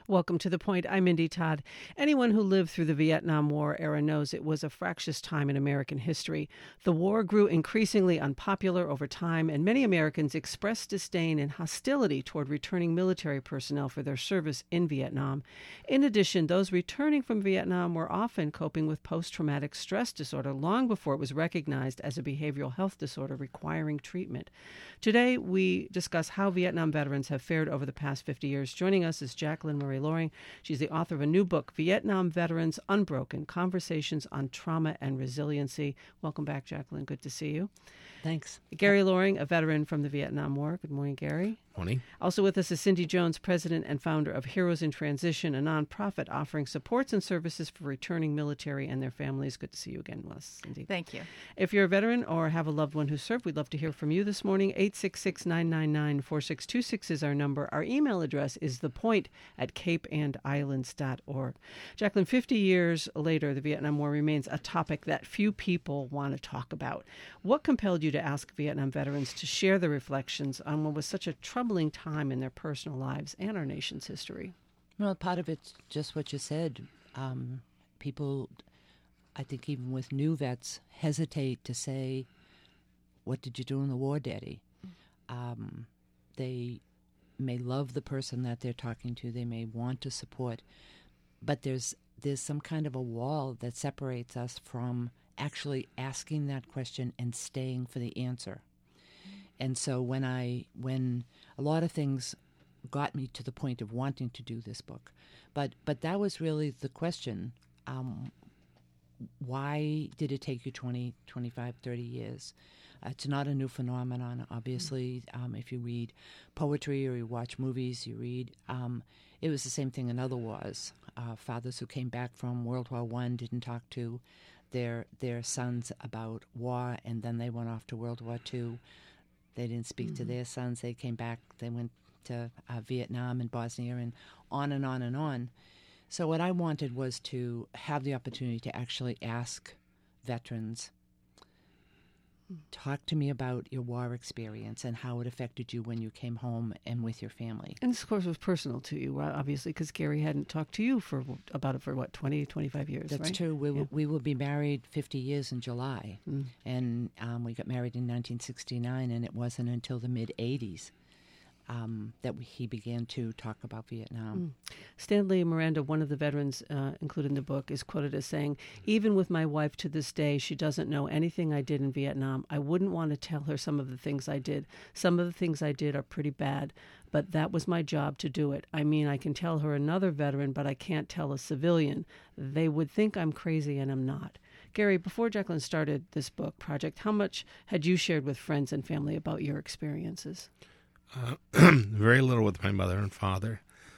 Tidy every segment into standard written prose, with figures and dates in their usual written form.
Welcome to The Point. I'm Mindy Todd. Anyone who lived through the Vietnam War era knows it was a fractious time in American history. The war grew increasingly unpopular over time, and many Americans expressed disdain and hostility toward returning military personnel for their service in Vietnam. In addition, those returning from Vietnam were often coping with post-traumatic stress disorder long before it was recognized as a behavioral health disorder requiring treatment. Today, we discuss how Vietnam veterans have fared over the past 50 years. Joining us is Jacqueline Murray Loring. She's the author of a new book, Vietnam Veterans Unbroken, Conversations on Trauma and Resiliency. Welcome back, Jacqueline. Good to see you. Thanks. Gary Loring, a veteran from the Vietnam War. Good morning, Gary. Morning. Also with us is Cindy Jones, president and founder of Heroes in Transition, a nonprofit offering supports and services for returning military and their families. Good to see you again, Wes. Cindy. Thank you. If you're a veteran or have a loved one who served, we'd love to hear from you this morning. 866-999-4626 is our number. Our email address is thepoint@capeandislands.org. Jacqueline, 50 years later, the Vietnam War remains a topic that few people want to talk about. What compelled you to ask Vietnam veterans to share their reflections on what was such a troubling time in their personal lives and our nation's history? Well, part of it's just what you said. People, I think even with new vets, hesitate to say, "What did you do in the war, Daddy?" They may love the person that they're talking to. They may want to support, but there's some kind of a wall that separates us from actually asking that question and staying for the answer. And so when a lot of things got me to the point of wanting to do this book, but that was really the question. Why did it take you 20, 25, 30 years? It's not a new phenomenon, obviously. If you read poetry or you watch movies, you read, it was the same thing in other wars. Fathers who came back from World War I didn't talk to their sons about war, and then they went off to World War II. They didn't speak to their sons. They came back. They went to Vietnam and Bosnia and on and on and on. So what I wanted was to have the opportunity to actually ask veterans, talk to me about your war experience and how it affected you when you came home and with your family. And this, of course, was personal to you, obviously, because Gary hadn't talked to you for 20, 25 years, That's right? true. We will be married 50 years in July. And we got married in 1969, and it wasn't until the mid-'80s that he began to talk about Vietnam. Stanley Miranda, one of the veterans included in the book, is quoted as saying, "Even with my wife to this day, she doesn't know anything I did in Vietnam. I wouldn't want to tell her some of the things I did. Some of the things I did are pretty bad, but that was my job to do it. I mean, I can tell her another veteran, but I can't tell a civilian. They would think I'm crazy, and I'm not." Gary, before Jacqueline started this book project, how much had you shared with friends and family about your experiences? Very little with my mother and father.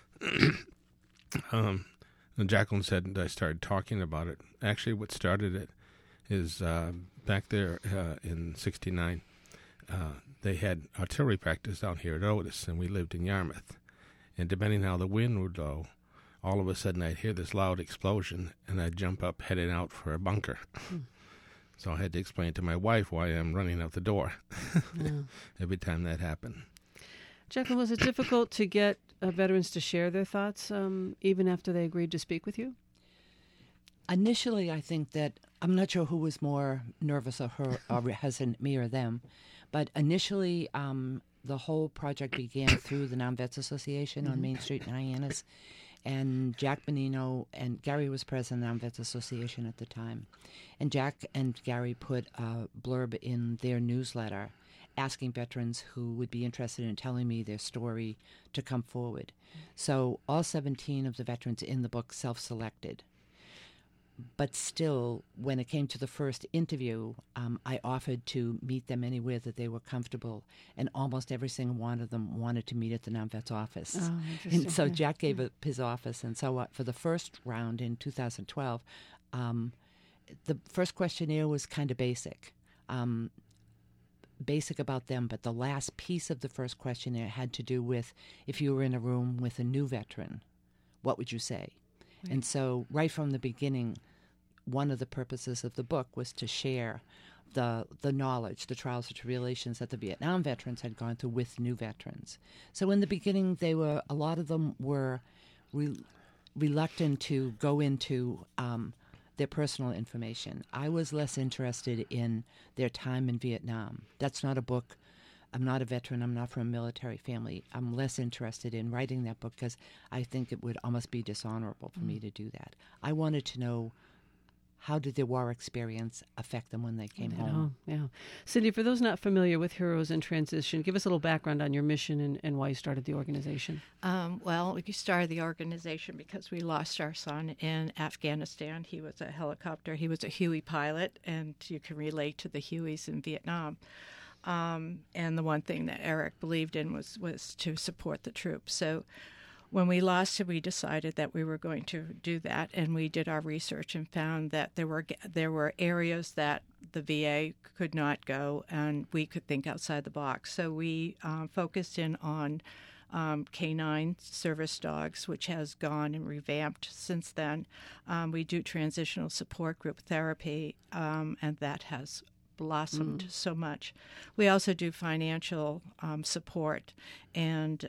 And Jacqueline said I started talking about it. Actually, what started it is back there in '69, they had artillery practice down here at Otis, and we lived in Yarmouth. And depending how the wind would blow, all of a sudden I'd hear this loud explosion, and I'd jump up heading out for a bunker. So I had to explain to my wife why I'm running out the door every time that happened. Jacqueline, was it difficult to get veterans to share their thoughts even after they agreed to speak with you? Initially, I think that I'm not sure who was more nervous or hesitant, me or them. But initially, the whole project began through the Non-Vets Association on Main Street in Hyannis. And Jack Bonino and Gary was president of the Non-Vets Association at the time. And Jack and Gary put a blurb in their newsletter asking veterans who would be interested in telling me their story to come forward. So all 17 of the veterans in the book self-selected. But still, when it came to the first interview, I offered to meet them anywhere that they were comfortable, and almost every single one of them wanted to meet at the non-vets office. Oh, interesting. And so Jack gave up his office, and so for the first round in 2012, the first questionnaire was kind of basic about them, but the last piece of the first questionnaire had to do with if you were in a room with a new veteran, what would you say? Right. And so right from the beginning, one of the purposes of the book was to share the knowledge, the trials and tribulations that the Vietnam veterans had gone through with new veterans. So in the beginning, a lot of them were reluctant to go into their personal information. I was less interested in their time in Vietnam. That's not a book. I'm not a veteran. I'm not from a military family. I'm less interested in writing that book because I think it would almost be dishonorable for me to do that. I wanted to know, how did their war experience affect them when they came home? Yeah. Cindy, for those not familiar with Heroes in Transition, give us a little background on your mission and why you started the organization. Well, we started the organization because we lost our son in Afghanistan. He was a helicopter. He was a Huey pilot, and you can relate to the Hueys in Vietnam. And the one thing that Eric believed in was to support the troops. So when we lost him, we decided that we were going to do that, and we did our research and found that there were areas that the VA could not go, and we could think outside the box. So we focused in on canine service dogs, which has gone and revamped since then. We do transitional support group therapy, and that has blossomed so much. We also do financial support and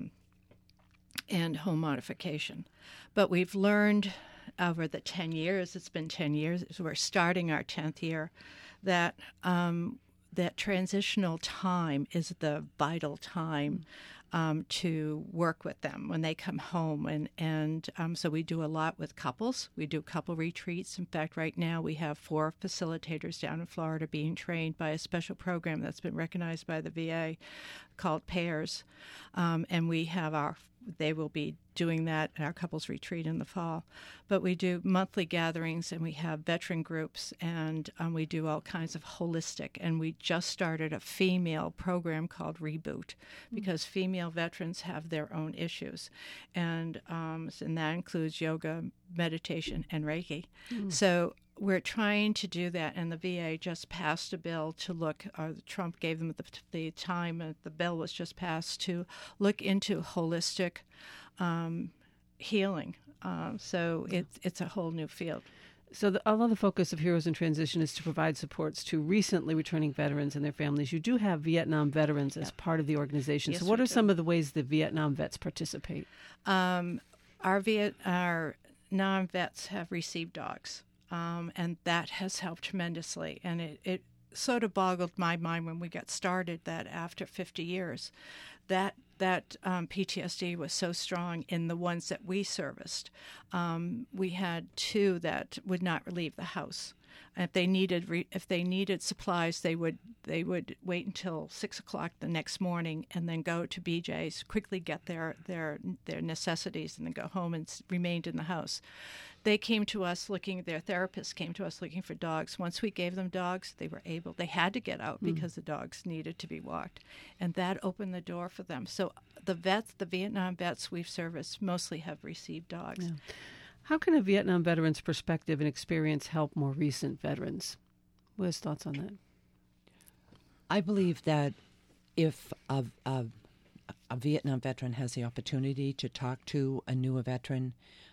home modification. But we've learned over the 10 years, it's been 10 years, we're starting our 10th year, that that transitional time is the vital time to work with them when they come home. And so we do a lot with couples. We do couple retreats. In fact, right now we have 4 facilitators down in Florida being trained by a special program that's been recognized by the VA called PAIRS. And they will be doing that at our couples retreat in the fall. But we do monthly gatherings, and we have veteran groups, and we do all kinds of holistic. And we just started a female program called Reboot, because female veterans have their own issues. And that includes yoga, meditation, and Reiki. So we're trying to do that, and the VA just passed a bill to look, Trump gave them the time, and the bill was just passed to look into holistic healing. So it's a whole new field. So although the focus of Heroes in Transition is to provide supports to recently returning veterans and their families, you do have Vietnam veterans as part of the organization. Yes, so what we are do. some of the ways the Vietnam vets participate? Our non-vets have received dogs. And that has helped tremendously. And it sort of boggled my mind when we got started that after 50 years, that PTSD was so strong in the ones that we serviced. We had 2 that would not leave the house. If they needed supplies, they would wait until 6 o'clock the next morning and then go to BJ's, quickly get their necessities, and then go home and remained in the house. Their therapists came to us looking for dogs. Once we gave them dogs, they had to get out because the dogs needed to be walked. And that opened the door for them. So the Vietnam vets we've serviced mostly have received dogs. Yeah. How can a Vietnam veteran's perspective and experience help more recent veterans? What's thoughts on that? I believe that if a Vietnam veteran has the opportunity to talk to a newer veteran,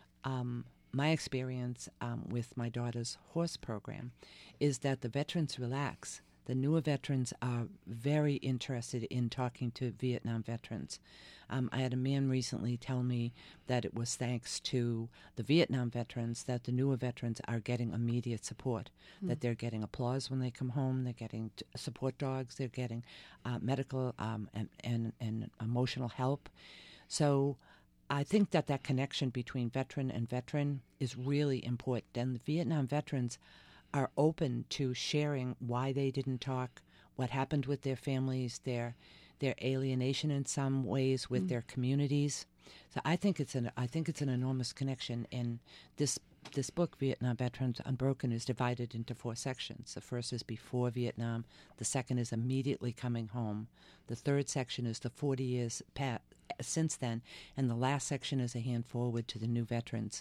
my experience with my daughter's horse program is that the veterans relax. The newer veterans are very interested in talking to Vietnam veterans. I had a man recently tell me that it was thanks to the Vietnam veterans that the newer veterans are getting immediate support, that they're getting applause when they come home, they're getting support dogs, they're getting medical and emotional help. So I think that connection between veteran and veteran is really important. And the Vietnam veterans are open to sharing why they didn't talk, what happened with their families, their alienation in some ways with their communities. So I think it's an enormous connection. And this book, Vietnam Veterans Unbroken, is divided into 4 sections. The first is before Vietnam. The second is immediately coming home. The third section is the 40 years since then, and the last section is a hand forward to the new veterans.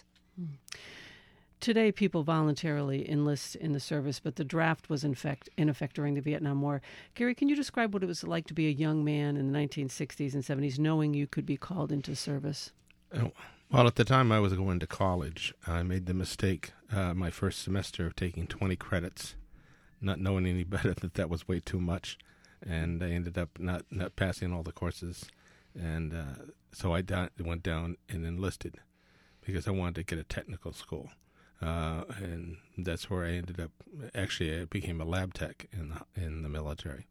Today, people voluntarily enlist in the service, but the draft was in effect during the Vietnam War. Gary, can you describe what it was like to be a young man in the 1960s and 70s, knowing you could be called into service? Well, at the time I was going to college, I made the mistake my first semester of taking 20 credits, not knowing any better that was way too much, and I ended up not passing all the courses. And so I went down and enlisted. because I wanted to get a technical school. And that's where I ended up. Actually, I became a lab tech in the military.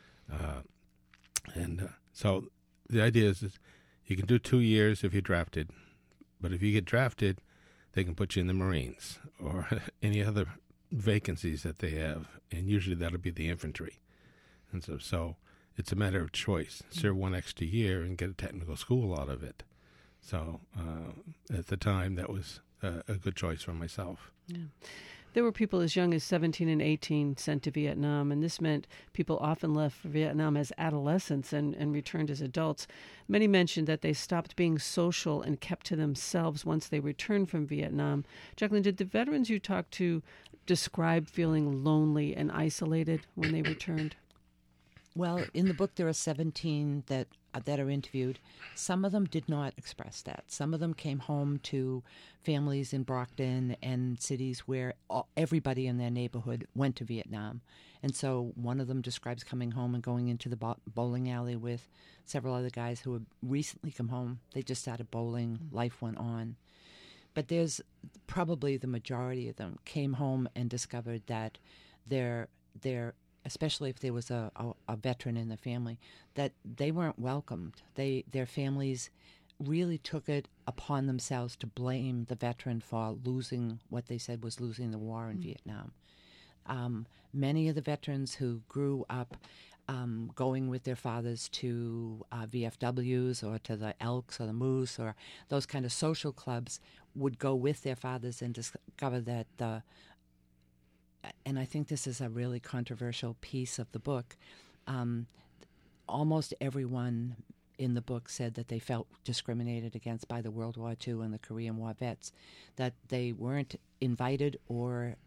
So the idea is you can do 2 years if you're drafted, but if you get drafted, they can put you in the Marines or any other vacancies that they have, and usually that'll be the infantry. And so it's a matter of choice. Serve 1 extra year and get a technical school out of it. So at the time, that was a good choice for myself. Yeah. There were people as young as 17 and 18 sent to Vietnam, and this meant people often left for Vietnam as adolescents and returned as adults. Many mentioned that they stopped being social and kept to themselves once they returned from Vietnam. Jacqueline, did the veterans you talked to describe feeling lonely and isolated when they returned? Well, in the book, there are 17 that are interviewed. Some of them did not express that. Some of them came home to families in Brockton and cities where everybody in their neighborhood went to Vietnam. And so one of them describes coming home and going into the bowling alley with several other guys who had recently come home. They just started bowling. Life went on. But there's probably the majority of them came home and discovered that their especially if there was a veteran in the family, that they weren't welcomed. Their families really took it upon themselves to blame the veteran for losing what they said was losing the war in Vietnam. Many of the veterans who grew up going with their fathers to VFWs or to the Elks or the Moose or those kind of social clubs would go with their fathers and discover that and I think this is a really controversial piece of the book, almost everyone in the book said that they felt discriminated against by the World War II and the Korean War vets, that they weren't invited or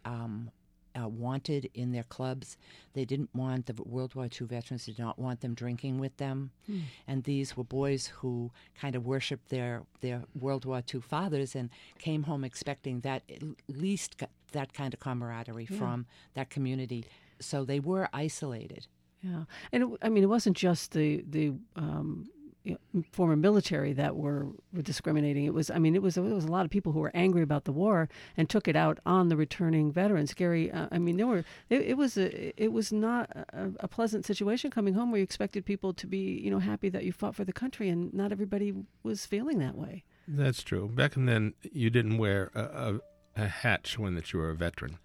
wanted in their clubs. They didn't want the World War II veterans, did not want them drinking with them. And these were boys who kind of worshipped their World War II fathers and came home expecting that at least that kind of camaraderie from that community. So they were isolated. Yeah. And it wasn't just the former military that were discriminating. It was a lot of people who were angry about the war and took it out on the returning veterans. Gary, it was not a pleasant situation coming home where you expected people to be, happy that you fought for the country, and not everybody was feeling that way. That's true. Back then, you didn't wear a hat showing that you were a veteran.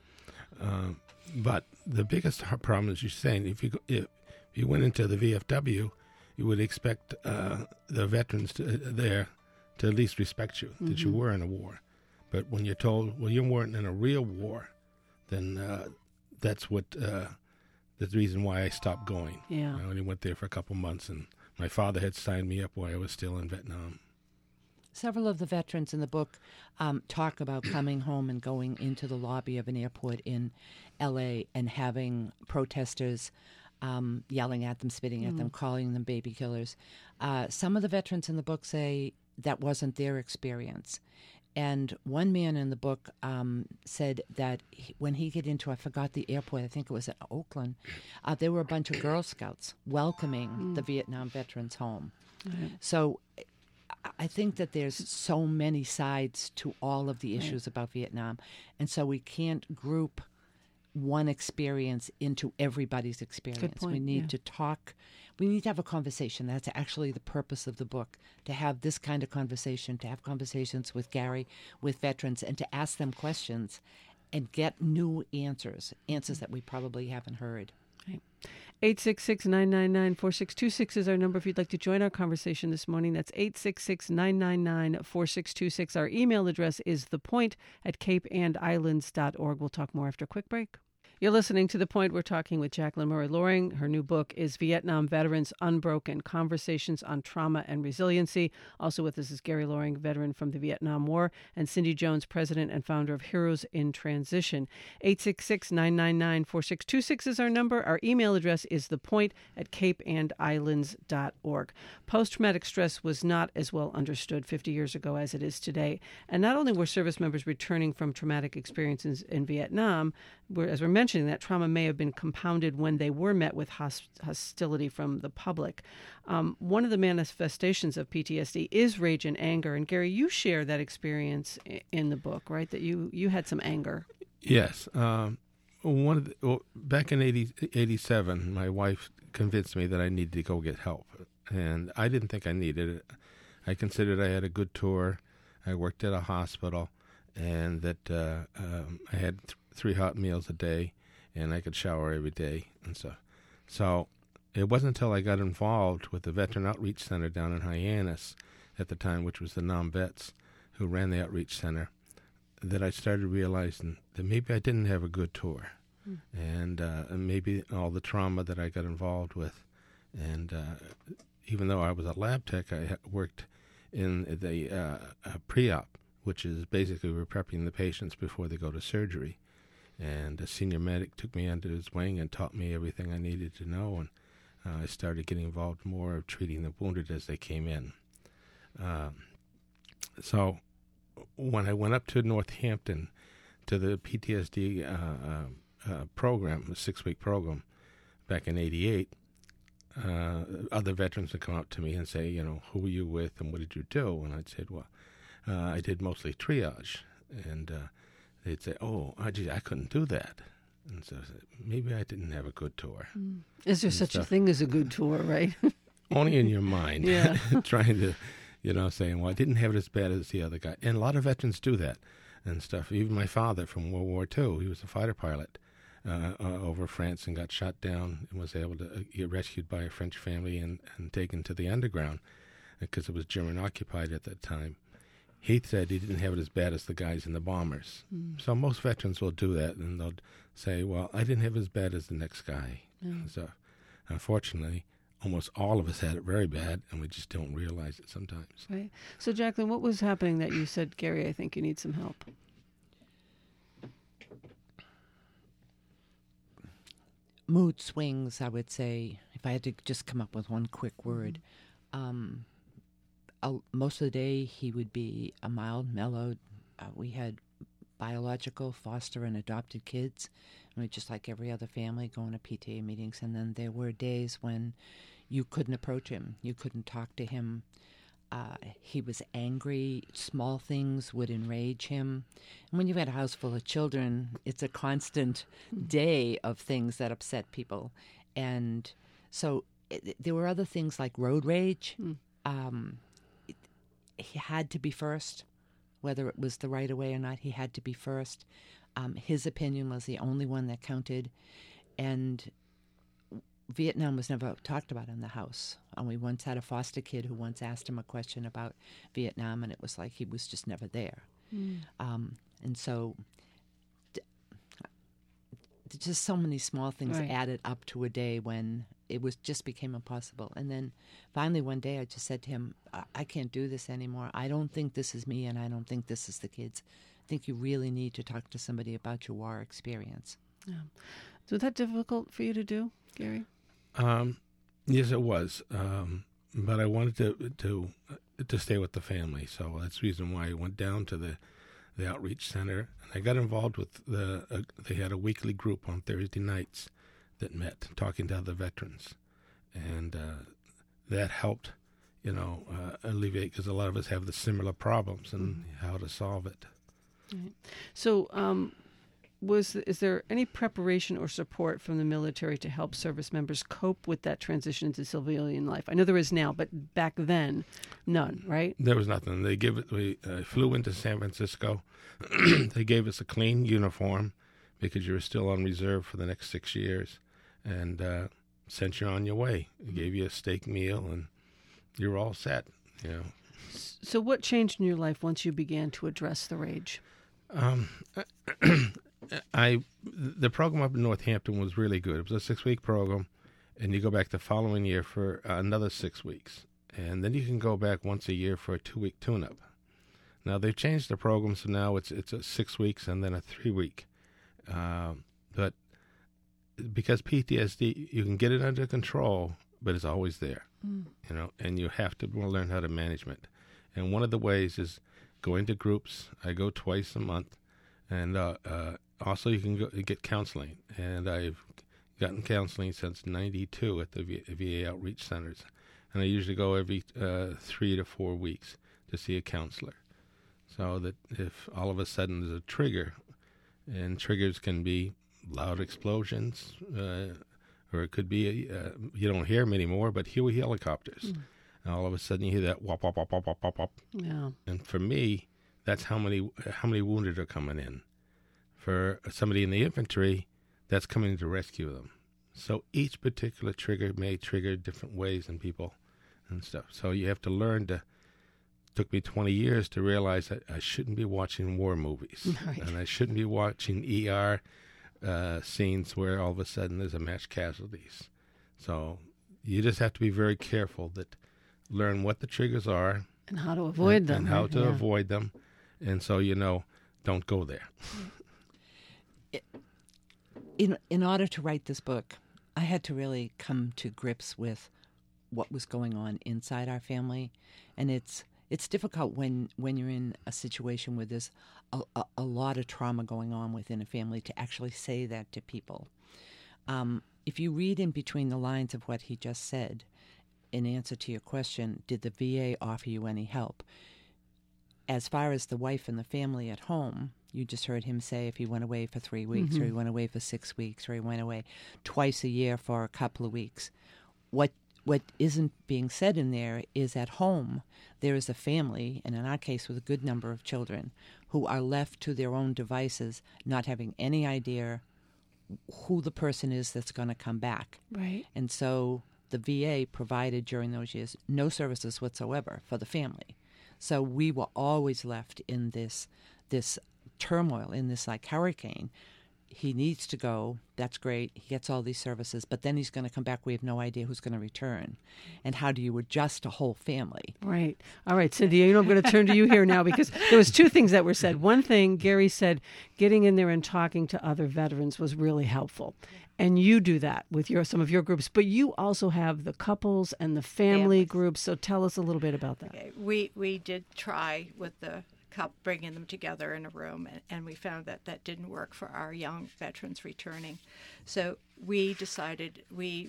But the biggest problem is, you're saying, if you went into the VFW, you would expect the veterans there to at least respect you, that you were in a war. But when you're told, well, you weren't in a real war, then that's the reason why I stopped going. Yeah. I only went there for a couple months, and my father had signed me up while I was still in Vietnam. Several of the veterans in the book talk about coming home and going into the lobby of an airport in L.A. and having protesters yelling at them, spitting at them, calling them baby killers. Some of the veterans in the book say that wasn't their experience. And one man in the book said that when he got into, I forgot the airport, I think it was at Oakland, there were a bunch of Girl Scouts welcoming the Vietnam veterans home. So I think that there's so many sides to all of the issues about Vietnam. And so we can't group one experience into everybody's experience. Good point, we need to talk. We need to have a conversation. That's actually the purpose of the book, to have this kind of conversation, to have conversations with Gary, with veterans, and to ask them questions and get new answers that we probably haven't heard. Right. 866-999-4626 is our number if you'd like to join our conversation this morning. That's 866-999-4626. Our email address is thepoint@capeandislands.org. We'll talk more after a quick break. You're listening to The Point. We're talking with Jacqueline Murray Loring. Her new book is Vietnam Veterans Unbroken, Conversations on Trauma and Resiliency. Also with us is Gary Loring, veteran from the Vietnam War, and Cindy Jones, president and founder of Heroes in Transition. 866-999-4626 is our number. Our email address is thepoint@capeandislands.org. Post-traumatic stress was not as well understood 50 years ago as it is today. And not only were service members returning from traumatic experiences in Vietnam, as we're mentioning, mentioning that trauma may have been compounded when they were met with hostility from the public. One of the manifestations of PTSD is rage and anger. And Gary, you share that experience in the book, right? That you had some anger. Yes. Back in 87, my wife convinced me that I needed to go get help. And I didn't think I needed it. I considered I had a good tour. I worked at a hospital, and that I had 3 hot meals a day, and I could shower every day and stuff. So it wasn't until I got involved with the Veteran Outreach Center down in Hyannis at the time, which was the non-vets who ran the outreach center, that I started realizing that maybe I didn't have a good tour, and maybe all the trauma that I got involved with. And even though I was a lab tech, I worked in the pre-op, which is basically we're prepping the patients before they go to surgery. And a senior medic took me under his wing and taught me everything I needed to know, and I started getting involved more of treating the wounded as they came in. So when I went up to Northampton to the PTSD program, the 6-week program, back in 88, other veterans would come up to me and say, who were you with and what did you do? And I'd say, well, I did mostly triage. And they'd say, oh, I couldn't do that. And so I said, maybe I didn't have a good tour. Is there such a thing as a good tour, right? Only in your mind. Yeah. Trying to, saying, well, I didn't have it as bad as the other guy. And a lot of veterans do that and stuff. Even my father from World War II, he was a fighter pilot over France and got shot down and was able to get rescued by a French family and taken to the underground because it was German occupied at that time. He said he didn't have it as bad as the guys in the bombers. So most veterans will do that, and they'll say, well, I didn't have it as bad as the next guy. So unfortunately, almost all of us had it very bad, and we just don't realize it sometimes. Right. So, Jacqueline, what was happening that you said, Gary, I think you need some help? Mood swings, I would say, if I had to just come up with one quick word. Most of the day, he would be a mild, mellowed. We had biological, foster, and adopted kids. And we just like every other family, going to PTA meetings. And then there were days when you couldn't approach him. You couldn't talk to him. He was angry. Small things would enrage him. And when you've got a house full of children, it's a constant day of things that upset people. And so there were other things like road rage. He had to be first, whether it was the right of way or not. He had to be first. His opinion was the only one that counted. And Vietnam was never talked about in the house. And we once had a foster kid who once asked him a question about Vietnam, and it was like he was just never there. And so just so many small things added up to a day when it just became impossible. And then finally one day I just said to him, I can't do this anymore. I don't think this is me, and I don't think this is the kids. I think you really need to talk to somebody about your war experience. Yeah. Was that difficult for you to do, Gary? Yes, it was. But I wanted to stay with the family, so that's the reason why I went down to the outreach center. And I got involved with they had a weekly group on Thursday nights that met, talking to other veterans. And that helped, alleviate, because a lot of us have the similar problems and how to solve it. Right. So is there any preparation or support from the military to help service members cope with that transition into civilian life? I know there is now, but back then, none, right? There was nothing. We flew into San Francisco. They gave us a clean uniform because you were still on reserve for the next 6 years, and sent you on your way. They gave you a steak meal, and you were all set. So what changed in your life once you began to address the rage? The program up in Northampton was really good. It was a 6-week program, and you go back the following year for another 6 weeks. And then you can go back once a year for a 2-week tune-up. Now, they've changed the program, so now it's a 6 weeks and then a 3-week. But because PTSD, you can get it under control, but it's always there, and you have to learn how to manage it. And one of the ways is going to groups. I go twice a month, and also you can go get counseling, and I've gotten counseling since '92 at the VA outreach centers, and I usually go every 3 to 4 weeks to see a counselor, so that if all of a sudden there's a trigger, and triggers can be loud explosions, or it could be you don't hear them anymore, but Huey helicopters. And all of a sudden you hear that wop wop wop wop wop wop wop. Yeah. And for me, that's how many wounded are coming in. For somebody in the infantry, that's coming to rescue them. So each particular trigger may trigger different ways in people and stuff. So you have to learn to. Took me 20 years to realize that I shouldn't be watching war movies, Right. and I shouldn't be watching ER scenes where all of a sudden there's a mass casualties. So you just have to be very careful that learn what the triggers are And how to avoid them. and how right? to Yeah. avoid them, and so don't go there. In order to write this book, I had to really come to grips with what was going on inside our family, and it's difficult when you're in a situation where there's a lot of trauma going on within a family to actually say that to people. If you read in between the lines of what he just said, in answer to your question, did the VA offer you any help? As far as the wife and the family at home, you just heard him say if he went away for 3 weeks, or he went away for 6 weeks, or he went away twice a year for a couple of weeks. What isn't being said in there is at home there is a family, and in our case with a good number of children, who are left to their own devices, not having any idea who the person is that's going to come back. Right. And so the VA provided during those years no services whatsoever for the family. So we were always left in this turmoil, in this like hurricane. He needs to go. That's great. He gets all these services, but then he's going to come back. We have no idea who's going to return. And how do you adjust a whole family? Right. All right, Cynthia, I'm going to turn to you here now because there was two things that were said. One thing, Gary said, getting in there and talking to other veterans was really helpful. And you do that with some of your groups, but you also have the couples and the family groups. So tell us a little bit about that. Okay. We did try with the couple, bringing them together in a room, and we found that didn't work for our young veterans returning. So we decided we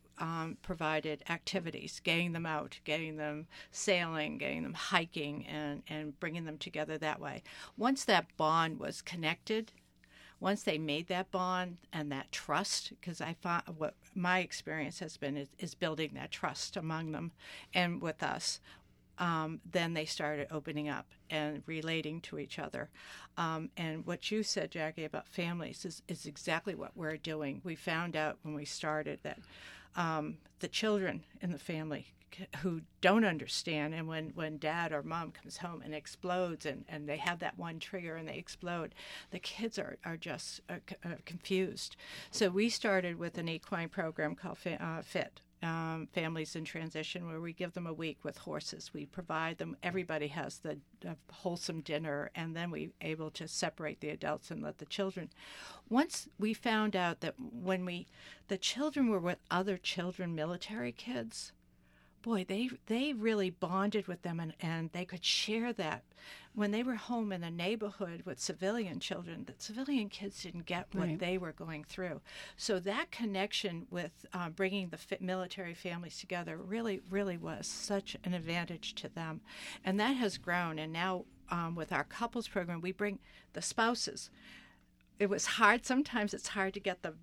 provided activities, getting them out, getting them sailing, getting them hiking, and bringing them together that way. Once that bond was connected, once they made that bond and that trust, because I found what my experience has been is building that trust among them and with us. Then they started opening up and relating to each other. And what you said, Jackie, about families is exactly what we're doing. We found out when we started that the children in the family who don't understand, and when dad or mom comes home and explodes and they have that one trigger and they explode, the kids are just confused. So we started with an equine program called FIT, Families in Transition, where we give them a week with horses. We provide them, everybody has the wholesome dinner, and then we're able to separate the adults and let the children. Once we found out that when the children were with other children, military kids, boy, they really bonded with them, and they could share that. When they were home in a neighborhood with civilian children, the civilian kids didn't get what they were going through. So that connection with bringing the military families together really, really was such an advantage to them. And that has grown. And now with our couples program, we bring the spouses. It was hard. Sometimes it's hard to get the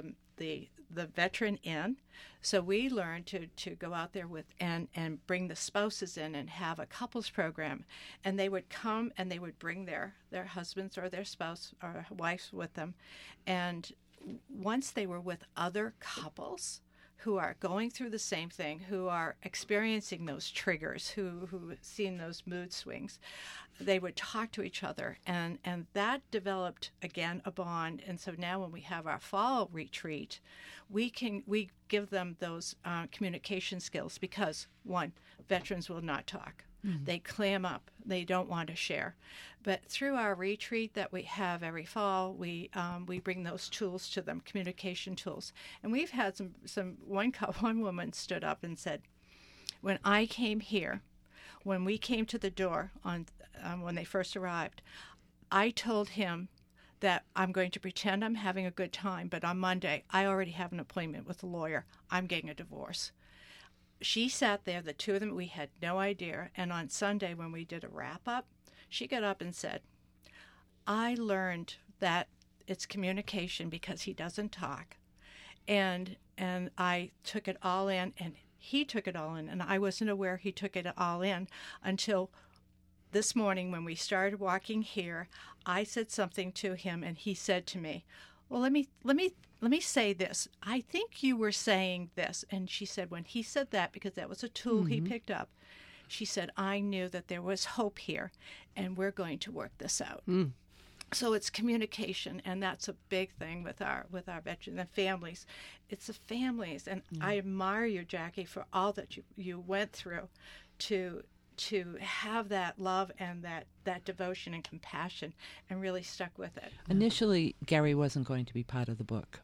veteran in, so we learned to go out there with and bring the spouses in and have a couples program, and they would come and they would bring their husbands or their spouse or wives with them, and once they were with other couples who are going through the same thing, who are experiencing those triggers, who seen those mood swings, they would talk to each other, and that developed again a bond. And so now when we have our fall retreat, we give them those communication skills, because one, veterans will not talk. Mm-hmm. They clam up. They don't want to share. But through our retreat that we have every fall, we bring those tools to them, communication tools. And we've had one woman stood up and said, when I came here, when we came to the door when they first arrived, I told him that I'm going to pretend I'm having a good time, but on Monday, I already have an appointment with a lawyer. I'm getting a divorce. She sat there, the two of them, we had no idea. And on Sunday, when we did a wrap-up, she got up and said, I learned that it's communication because he doesn't talk. And I took it all in, and he took it all in, and I wasn't aware he took it all in until this morning when we started walking here. I said something to him, and he said to me, well, let me say this. I think you were saying this. And she said, when he said that, because that was a tool he picked up, she said, I knew that there was hope here, and we're going to work this out. So it's communication, and that's a big thing with our veterans and families. It's the families, and I admire you, Jackie, for all that you went through to have that love and that devotion and compassion, and really stuck with it. Initially, Gary wasn't going to be part of the book.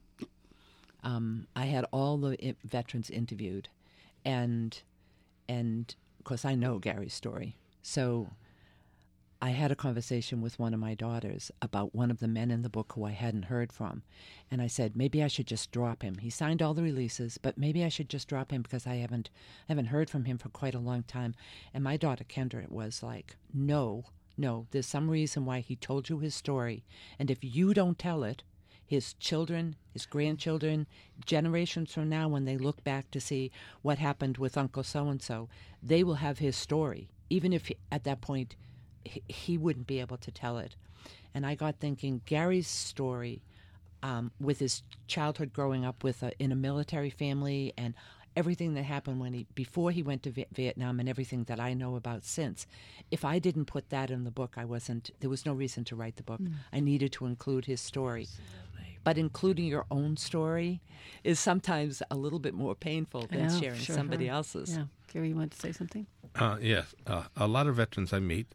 I had all the veterans interviewed, and of course I know Gary's story, so I had a conversation with one of my daughters about one of the men in the book who I hadn't heard from. And I said, maybe I should just drop him. He signed all the releases, but maybe I should just drop him because I haven't heard from him for quite a long time. And my daughter, Kendra, was like, no, there's some reason why he told you his story. And if you don't tell it, his children, his grandchildren, generations from now, when they look back to see what happened with Uncle so-and-so, they will have his story, even if at that point he wouldn't be able to tell it. And I got thinking, Gary's story, with his childhood growing up in a military family and everything that happened before he went to Vietnam and everything that I know about since, if I didn't put that in the book, there was no reason to write the book. I needed to include his story. Absolutely. But including your own story is sometimes a little bit more painful than sharing somebody else's. Yeah. Gary, you want to say something? Yes. A lot of veterans I meet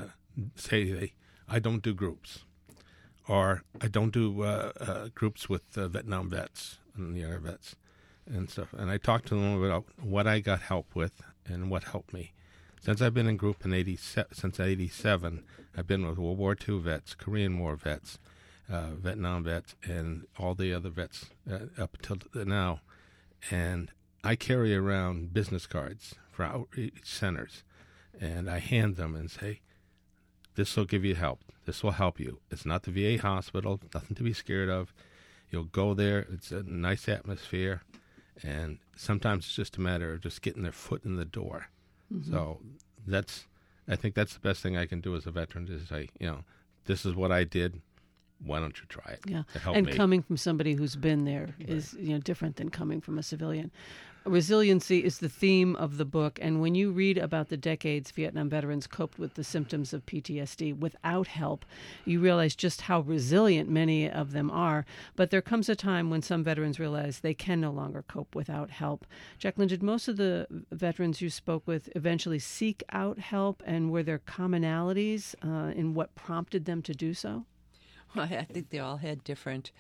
say I don't do groups, or I don't do groups with Vietnam vets and the other vets and stuff. And I talk to them about what I got help with and what helped me. Since I've been in group since '87, I've been with World War II vets, Korean War vets, Vietnam vets, and all the other vets up until now. And I carry around business cards for outreach centers, and I hand them and say, this will give you help. This will help you. It's not the VA hospital, nothing to be scared of. You'll go there. It's a nice atmosphere, and sometimes it's just a matter of just getting their foot in the door. So I think that's the best thing I can do as a veteran is say, this is what I did. Why don't you try it? Yeah, to help and me. Coming from somebody who's been there is different than coming from a civilian. Resiliency is the theme of the book, and when you read about the decades Vietnam veterans coped with the symptoms of PTSD without help, you realize just how resilient many of them are. But there comes a time when some veterans realize they can no longer cope without help. Jacqueline, did most of the veterans you spoke with eventually seek out help, and were there commonalities in what prompted them to do so? Well, I think they all had different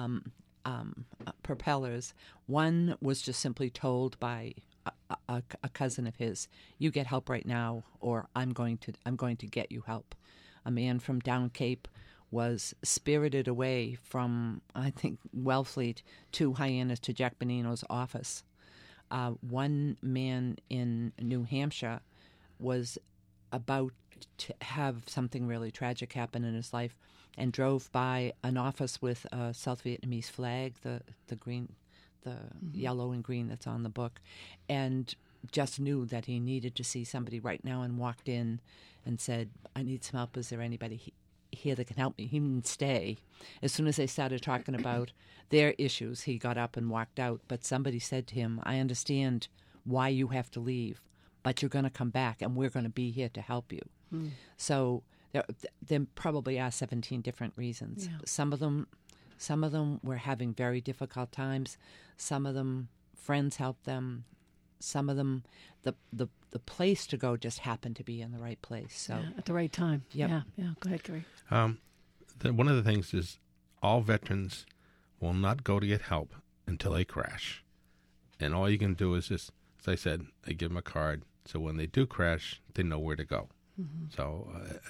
propellers. One was just simply told by a cousin of his, "You get help right now, or I'm going to get you help." A man from Down Cape was spirited away from, I think, Wellfleet to Hyannis to Jack Bonino's office. One man in New Hampshire was about to have something really tragic happen in his life, and drove by an office with a South Vietnamese flag, the green, the yellow and green that's on the book, and just knew that he needed to see somebody right now, and walked in and said, "I need some help. Is there anybody here that can help me?" He didn't stay. As soon as they started talking about their issues, he got up and walked out. But somebody said to him, "I understand why you have to leave, but you're going to come back, and we're going to be here to help you." So there probably are 17 different reasons. Yeah. Some of them were having very difficult times. Some of them, friends helped them. Some of them, the place to go just happened to be in the right place. So at the right time. Yep. Yeah. Go ahead, Gary. One of the things is all veterans will not go to get help until they crash. And all you can do is just, as I said, I give them a card. So when they do crash, they know where to go. So a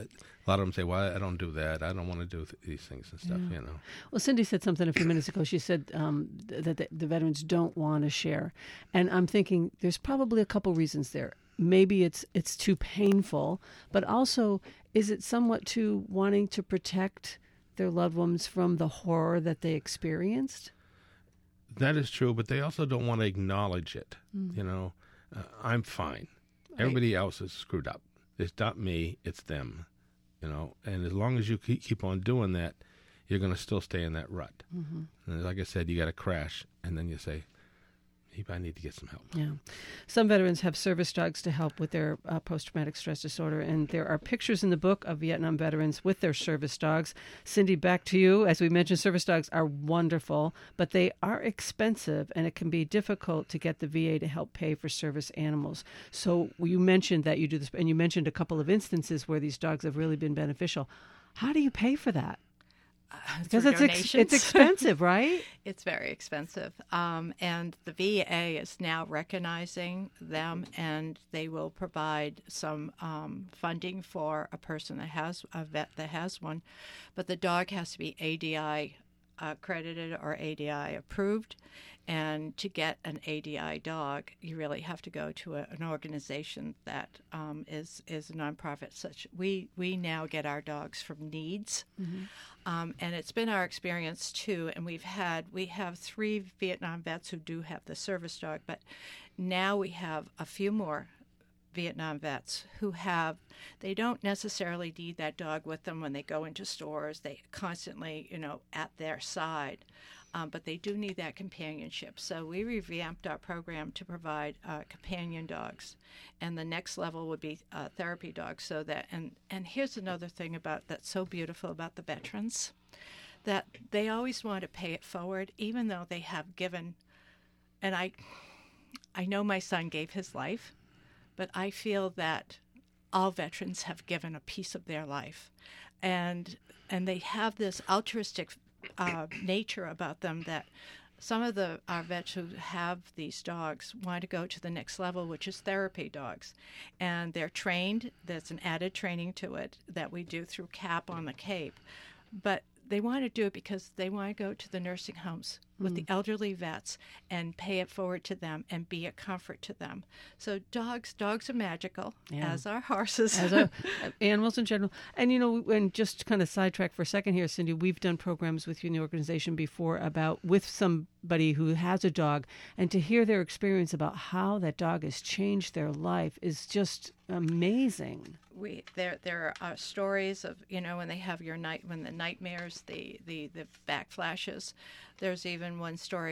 a lot of them say, well, I don't do that. I don't want to do these things and stuff, Yeah. you know. Well, Cindy said something a few minutes ago. She said that the veterans don't want to share. And I'm thinking there's probably a couple reasons there. Maybe it's too painful, but also is it somewhat too wanting to protect their loved ones from the horror that they experienced? That is true, but they also don't want to acknowledge it. You know, I'm fine. Right. Everybody else is screwed up. It's not me, it's them. You know, and as long as you keep on doing that, you're going to still stay in that rut. Mm-hmm. And like I said, you got to crash, and then you say, I need to get some help. Yeah. Some veterans have service dogs to help with their post-traumatic stress disorder, and there are pictures in the book of Vietnam veterans with their service dogs. Cindy, back to you. As we mentioned, service dogs are wonderful, but they are expensive, and it can be difficult to get the VA to help pay for service animals. So you mentioned that you do this, and you mentioned a couple of instances where these dogs have really been beneficial. How do you pay for that? Because it's expensive, right? It's very expensive. And the VA is now recognizing them, and they will provide some funding for a person that has a vet that has one. But the dog has to be ADI accredited or ADI approved. And to get an ADI dog, you really have to go to an organization that is a nonprofit. Such we now get our dogs from Needs, and it's been our experience too. And we have 3 Vietnam vets who do have the service dog, but now we have a few more Vietnam vets who they don't necessarily need that dog with them when they go into stores. They constantly, at their side. But they do need that companionship. So we revamped our program to provide companion dogs, and the next level would be therapy dogs. So that and here's another thing that's so beautiful about the veterans, that they always want to pay it forward, even though they have given. And I know my son gave his life, but I feel that all veterans have given a piece of their life, and they have this altruistic nature about them that some of our vets who have these dogs want to go to the next level, which is therapy dogs. And they're trained. There's an added training to it that we do through CAP on the Cape. But they want to do it because they want to go to the nursing homes with the elderly vets and pay it forward to them and be a comfort to them. So dogs are magical, as are horses. As animals in general. And, and just kind of sidetrack for a second here, Cindy, we've done programs with you in the organization before with somebody who has a dog, and to hear their experience about how that dog has changed their life is just amazing. There are stories of when they have when the nightmares, the backflashes. There's even one story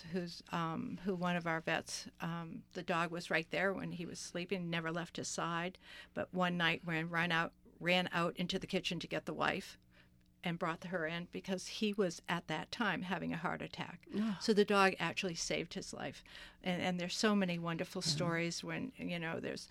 who one of our vets, the dog was right there when he was sleeping, never left his side, but one night ran out into the kitchen to get the wife and brought her in because he was at that time having a heart attack. Oh. So the dog actually saved his life. And there's so many wonderful stories when, there's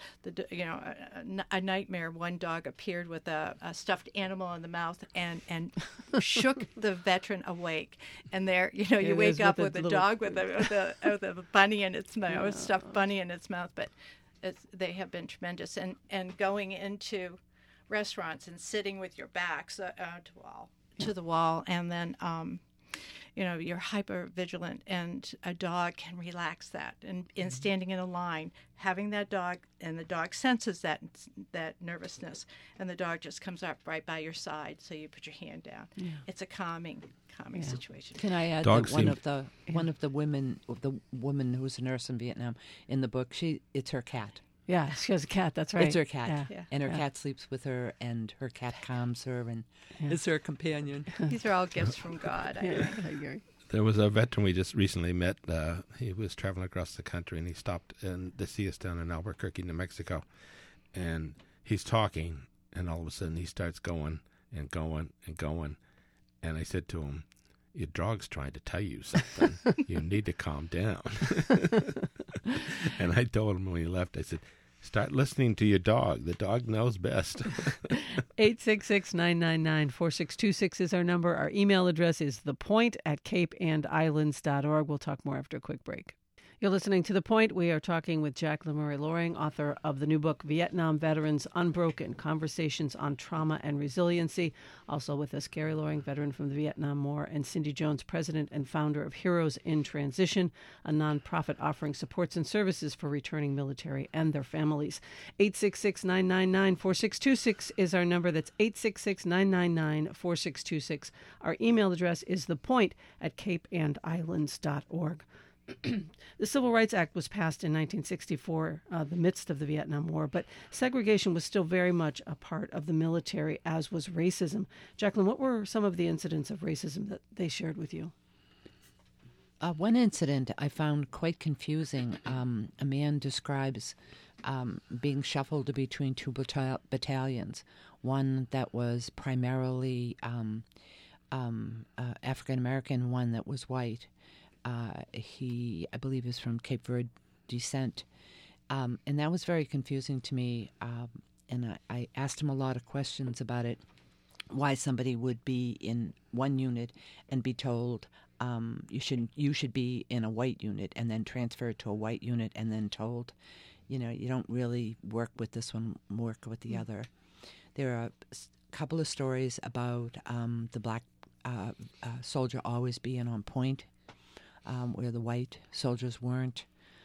a nightmare. One dog appeared with a stuffed animal in the mouth and shook the veteran awake. And there, you wake up with a dog with a bunny in its mouth, a stuffed bunny in its mouth. But they have been tremendous. And going into restaurants and sitting with your backs to the wall, and then you're hyper vigilant, and a dog can relax that. And in standing in a line, having that dog, and the dog senses that nervousness, and the dog just comes up right by your side, so you put your hand down. Yeah. It's a calming situation. Can I add that one of the women who's a nurse in Vietnam, in the book, it's her cat. Yeah, she has a cat, that's right. It's her cat. Yeah. And her cat sleeps with her, and her cat calms her and is her companion. These are all gifts from God. I agree. There was a veteran we just recently met. He was traveling across the country, and he stopped to see us down in Albuquerque, New Mexico. And he's talking, and all of a sudden he starts going and going and going. And I said to him, your dog's trying to tell you something. You need to calm down. And I told him when he left, I said, start listening to your dog. The dog knows best. 866-999-4626 is our number. Our email address is thepoint@capeandislands.org. We'll talk more after a quick break. You're listening to The Point. We are talking with Jacqueline Murray Loring, author of the new book, Vietnam Veterans Unbroken, Conversations on Trauma and Resiliency. Also with us, Gary Loring, veteran from the Vietnam War, and Cindy Jones, president and founder of Heroes in Transition, a nonprofit offering supports and services for returning military and their families. 866-999-4626 is our number. That's 866-999-4626. Our email address is thepoint@capeandislands.org. The Civil Rights Act was passed in 1964, the midst of the Vietnam War, but segregation was still very much a part of the military, as was racism. Jacqueline, what were some of the incidents of racism that they shared with you? One incident I found quite confusing. A man describes being shuffled between two battalions, one that was primarily African-American, one that was white. He, I believe, is from Cape Verde descent. And that was very confusing to me. And I asked him a lot of questions about it, why somebody would be in one unit and be told you should be in a white unit, and then transferred to a white unit and then told, you don't really work with this one, work with the other. There are a couple of stories about the black soldier always being on point, where the white soldiers weren't.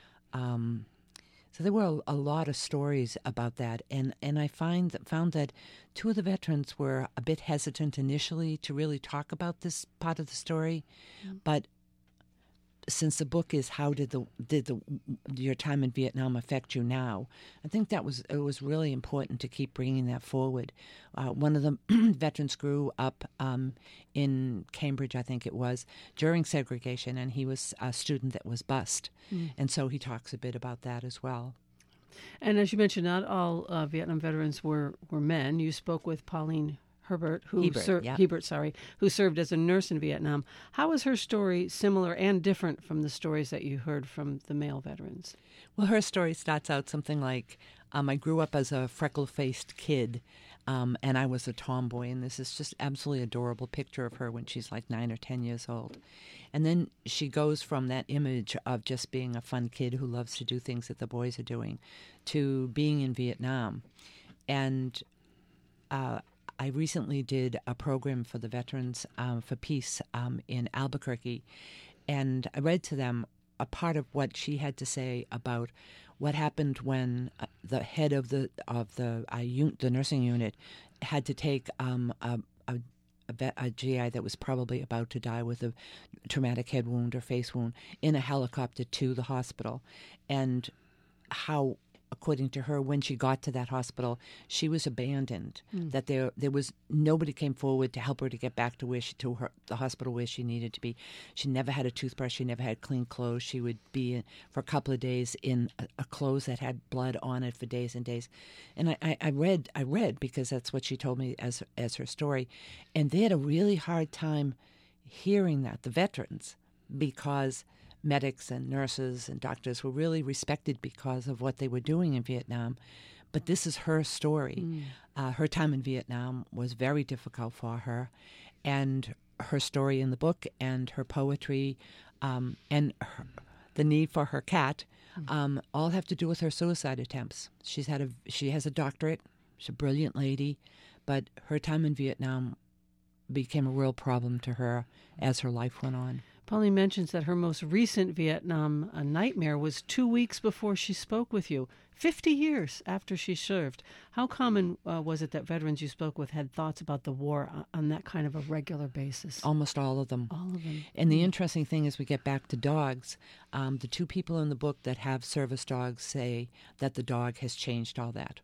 So there were a lot of stories about that, and I found that two of the veterans were a bit hesitant initially to really talk about this part of the story, but since the book is how did your time in Vietnam affect you now, I think it was really important to keep bringing that forward. One of the veterans grew up in Cambridge, I think it was, during segregation, and he was a student that was bused, and so he talks a bit about that as well. And as you mentioned, not all Vietnam veterans were men. You spoke with Pauline Hebert, who served as a nurse in Vietnam. How is her story similar and different from the stories that you heard from the male veterans? Well, her story starts out something like, I grew up as a freckle-faced kid, and I was a tomboy, and this is just absolutely adorable picture of her when she's like 9 or 10 years old. And then she goes from that image of just being a fun kid who loves to do things that the boys are doing to being in Vietnam. And I recently did a program for the Veterans for Peace in Albuquerque, and I read to them a part of what she had to say about what happened when the head of the nursing unit had to take a GI that was probably about to die with a traumatic head wound or face wound in a helicopter to the hospital, and how, according to her, when she got to that hospital, she was abandoned. That there was nobody came forward to help her to get back to the hospital where she needed to be. She never had a toothbrush. She never had clean clothes. She would be for a couple of days in a clothes that had blood on it for days and days. And I read because that's what she told me as her story, and they had a really hard time hearing that, the veterans, because medics and nurses and doctors were really respected because of what they were doing in Vietnam. But this is her story. Her time in Vietnam was very difficult for her, and her story in the book and her poetry and the need for her cat all have to do with her suicide attempts. She has a doctorate. She's a brilliant lady, but her time in Vietnam became a real problem to her as her life went on. Pauline mentions that her most recent Vietnam nightmare was 2 weeks before she spoke with you, 50 years after she served. How common was it that veterans you spoke with had thoughts about the war on that kind of a regular basis? Almost all of them. All of them. And the interesting thing is, we get back to dogs. The two people in the book that have service dogs say that the dog has changed all that.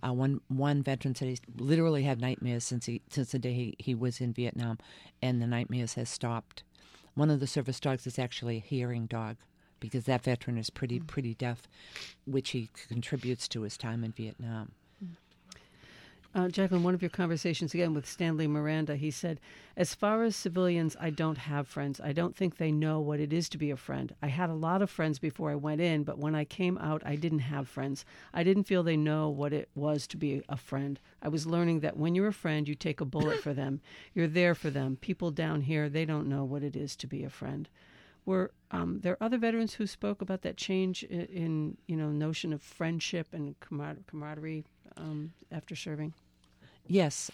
One veteran said he literally had nightmares since the day he was in Vietnam, and the nightmares has stopped. One of the service dogs is actually a hearing dog, because that veteran is pretty deaf, which he contributes to his time in Vietnam. Jacqueline, one of your conversations again with Stanley Miranda, he said, as far as civilians, I don't have friends. I don't think they know what it is to be a friend. I had a lot of friends before I went in, but when I came out, I didn't have friends. I didn't feel they know what it was to be a friend. I was learning that when you're a friend, you take a bullet for them. You're there for them. People down here, they don't know what it is to be a friend. Were there other veterans who spoke about that change in notion of friendship and camaraderie after serving? Yes.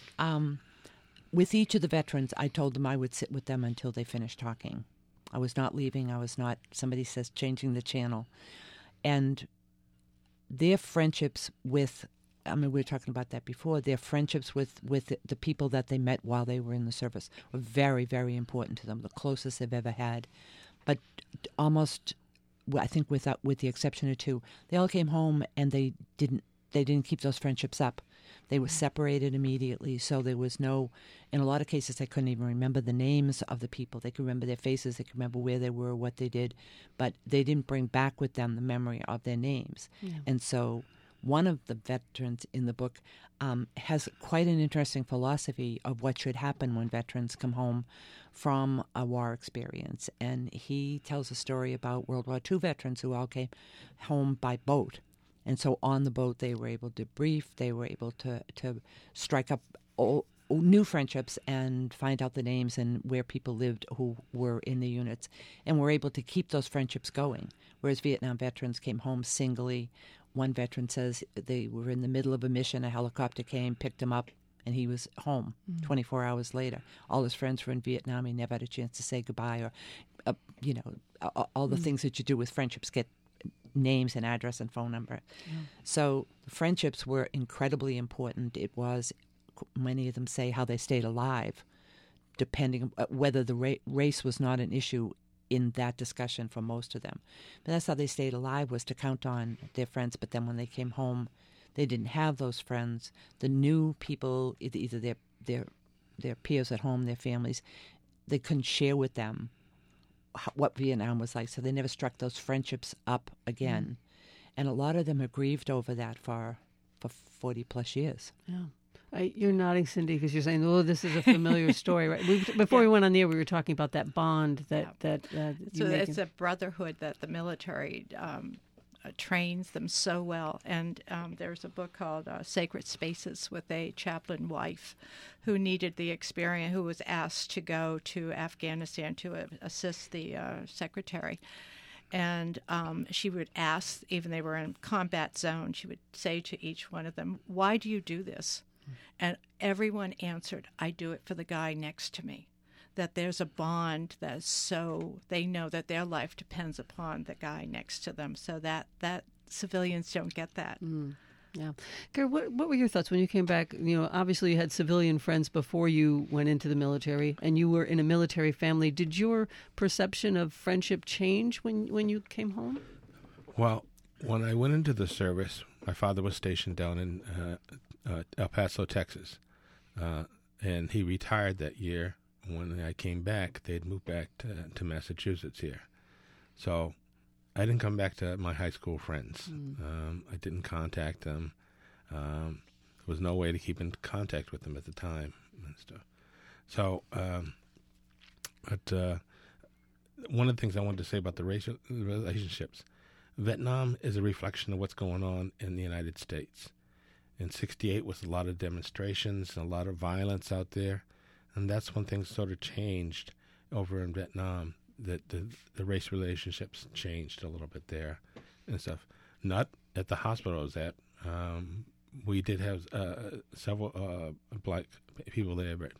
With each of the veterans, I told them I would sit with them until they finished talking. I was not leaving. I was not, somebody says, changing the channel. And their friendships with, we were talking about that before, their friendships with the people that they met while they were in the service were very, very important to them, the closest they've ever had. But almost, I think with the exception of two, they all came home and they didn't keep those friendships up. They were separated immediately, so there was no, in a lot of cases, they couldn't even remember the names of the people. They could remember their faces, they could remember where they were, what they did, but they didn't bring back with them the memory of their names. Yeah. And so one of the veterans in the book has quite an interesting philosophy of what should happen when veterans come home from a war experience. And he tells a story about World War II veterans who all came home by boat. And so on the boat, they were able to debrief, they were able to strike up new friendships and find out the names and where people lived who were in the units, and were able to keep those friendships going. Whereas Vietnam veterans came home singly. One veteran says they were in the middle of a mission, a helicopter came, picked him up, and he was home 24 hours later. All his friends were in Vietnam. He never had a chance to say goodbye or, all the things that you do with friendships, get names and address and phone number. Yeah. So friendships were incredibly important. It was, many of them say, how they stayed alive, depending whether the race was not an issue in that discussion for most of them. But that's how they stayed alive, was to count on their friends. But then when they came home, they didn't have those friends. The new people, either their peers at home, their families, they couldn't share with them what Vietnam was like, so they never struck those friendships up again. And a lot of them have grieved over that for 40 plus years. Yeah. You're nodding, Cindy, because you're saying, "Oh, this is a familiar story." Right? Before we went on the air, we were talking about that bond that so it's a brotherhood that the military trains them so well. And there's a book called Sacred Spaces with a chaplain wife who needed the experience, who was asked to go to Afghanistan to assist the secretary. And she would ask, even they were in combat zone, she would say to each one of them, "Why do you do this?" And everyone answered, "I do it for the guy next to me." That there's a bond that's so, they know that their life depends upon the guy next to them, so that civilians don't get that. Yeah. Gary, what were your thoughts when you came back? Obviously you had civilian friends before you went into the military, and you were in a military family. Did your perception of friendship change when you came home? Well, when I went into the service, my father was stationed down in El Paso, Texas, and he retired that year. When I came back, they'd moved back to Massachusetts here. So I didn't come back to my high school friends. I didn't contact them. There was no way to keep in contact with them at the time and stuff. So, but one of the things I wanted to say about the racial relationships, Vietnam is a reflection of what's going on in the United States. In '68 was a lot of demonstrations and a lot of violence out there. And that's when things sort of changed over in Vietnam, that the race relationships changed a little bit there and stuff. Not at the hospital I was at. We did have several black people there, but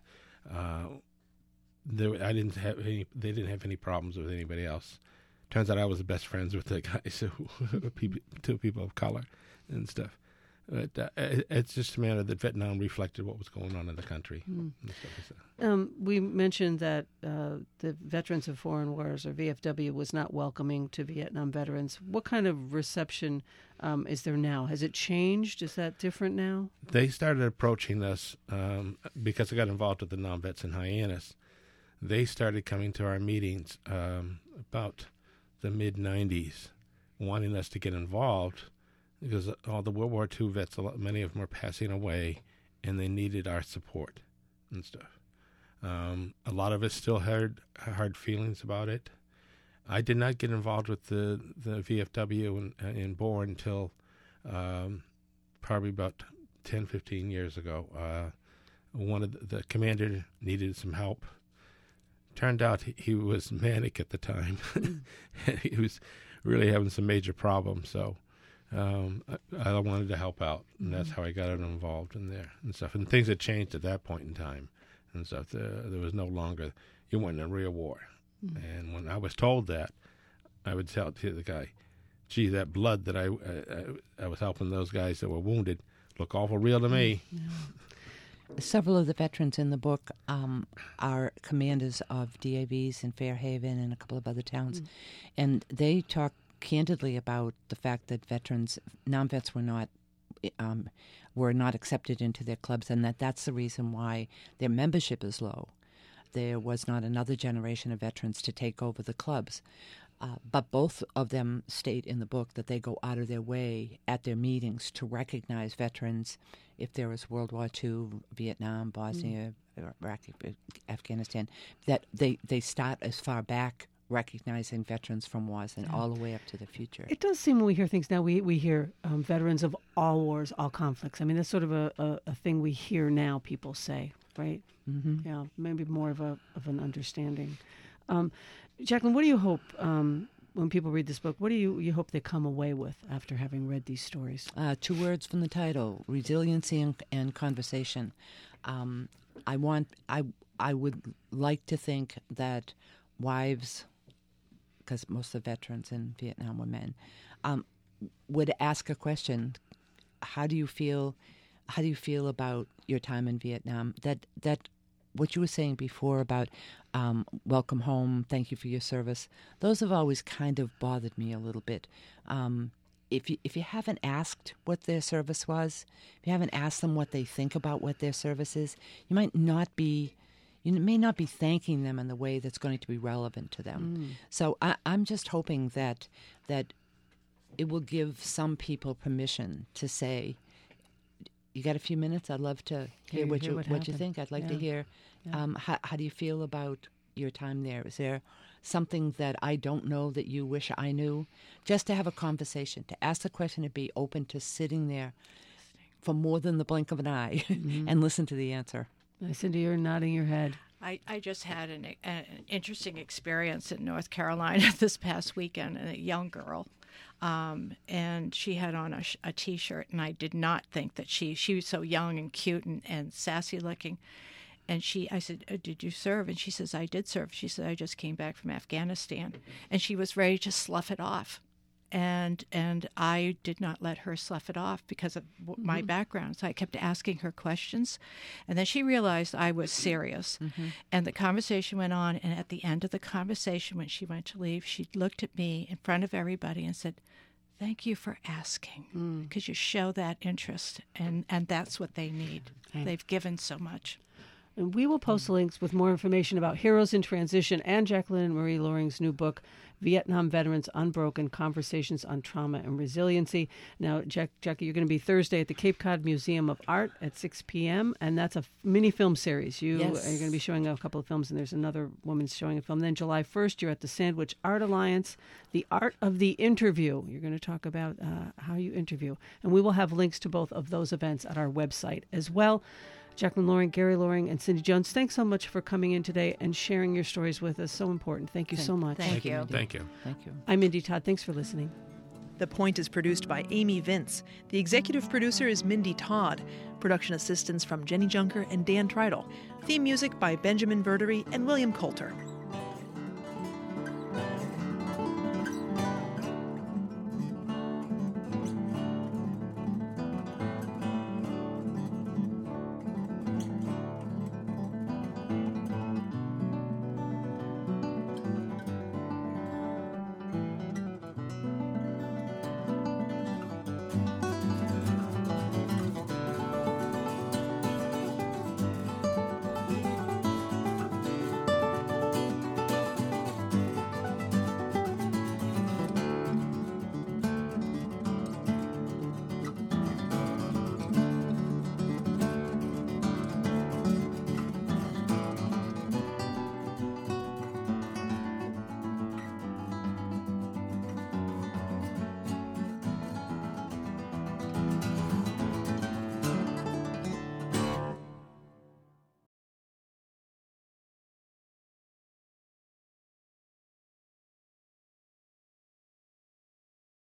they didn't have any problems with anybody else. Turns out I was the best friends with the guys, two people of color and stuff. But it's just a matter that Vietnam reflected what was going on in the country. We mentioned that the Veterans of Foreign Wars, or VFW, was not welcoming to Vietnam veterans. What kind of reception is there now? Has it changed? Is that different now? They started approaching us because I got involved with the non-vets in Hyannis. They started coming to our meetings about the mid-'90s, wanting us to get involved, because all the World War II vets, many of them were passing away, and they needed our support and stuff. A lot of us still had hard feelings about it. I did not get involved with the VFW in Bourne until probably about 10, 15 years ago. One of the commander needed some help Turned out he was manic at the time. He was really having some major problems, so I wanted to help out, and that's how I got involved in there and stuff. And things had changed at that point in time and stuff. There was no longer, you went in a real war. And when I was told that, I would tell to the guy, gee, that blood that I was helping those guys that were wounded look awful real to me. Yeah. Several of the veterans in the book are commanders of DAVs in Fairhaven and a couple of other towns. And they talk candidly about the fact that non-vets were not accepted into their clubs, and that's the reason why their membership is low. There was not another generation of veterans to take over the clubs. But both of them state in the book that they go out of their way at their meetings to recognize veterans if there was World War II, Vietnam, Bosnia, Iraq, Afghanistan, that they start as far back recognizing veterans from wars and all the way up to the future. It does seem when we hear things now, we hear veterans of all wars, all conflicts. I mean, that's sort of a thing we hear now people say, right? Mm-hmm. Yeah, maybe more of an understanding. Jacqueline, what do you hope when people read this book? What do you hope they come away with after having read these stories? 2 words from the title: resiliency and conversation. I would like to think that wives, because most of the veterans in Vietnam were men, would ask a question: How do you feel? How do you feel about your time in Vietnam? That what you were saying before about welcome home, thank you for your service, those have always kind of bothered me a little bit. If you haven't asked what their service was, if you haven't asked them what they think about what their service is, you may not be thanking them in the way that's going to be relevant to them. So I'm just hoping that it will give some people permission to say, you got a few minutes? I'd love to hear what you think. I'd like to hear. How do you feel about your time there? Is there something that I don't know that you wish I knew? Just to have a conversation, to ask the question, to be open to sitting there for more than the blink of an eye and listen to the answer. Cindy, you're nodding your head. I just had an interesting experience in North Carolina this past weekend. A young girl. And she had on a T-shirt, and I did not think that she was so young and cute and sassy looking. And I said, did you serve? And she says, I did serve. She said, I just came back from Afghanistan. And she was ready to slough it off. And I did not let her slough it off because of my background. So I kept asking her questions. And then she realized I was serious. And the conversation went on. And at the end of the conversation, when she went to leave, she looked at me in front of everybody and said, thank you for asking, because you show that interest. And that's what they need. Okay. They've given so much. And we will post links with more information about Heroes in Transition and Jacqueline Marie Loring's new book, Vietnam Veterans Unbroken: Conversations on Trauma and Resiliency. Now, Jackie, you're going to be Thursday at the Cape Cod Museum of Art at 6 p.m., and that's a mini film series. You're going to be showing a couple of films, and there's another woman showing a film. Then July 1st, you're at the Sandwich Art Alliance, The Art of the Interview. You're going to talk about how you interview. And we will have links to both of those events at our website as well. Jacqueline Loring, Gary Loring, and Cindy Jones, thanks so much for coming in today and sharing your stories with us. So important. Thank you so much. Thank you. Thank you. Thank you. I'm Mindy Todd. Thanks for listening. The Point is produced by Amy Vince. The executive producer is Mindy Todd. Production assistance from Jenny Junker and Dan Treidel. Theme music by Benjamin Verdery and William Coulter.